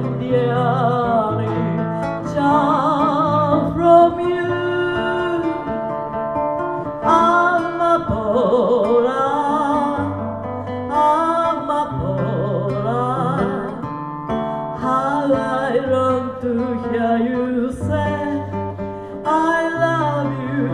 endearing charm from you. Amapola, Amapola, how I long to hear you say I love you.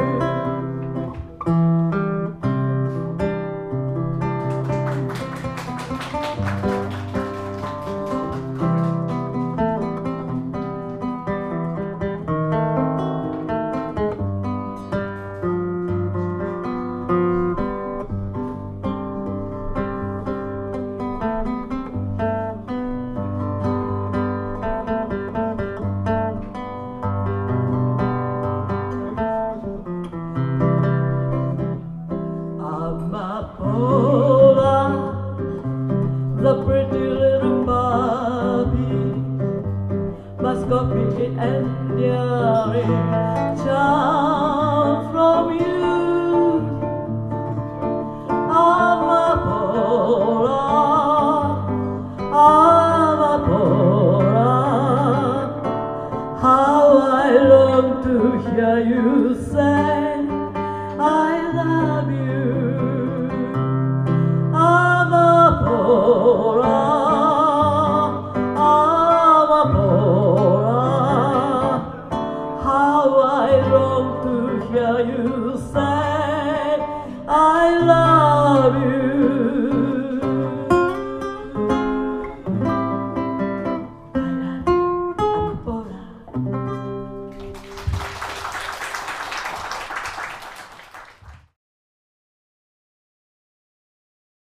Amapola, the pretty little puppy, must copy endearing charm from you. Amapola, Amapola, how I long to hear you say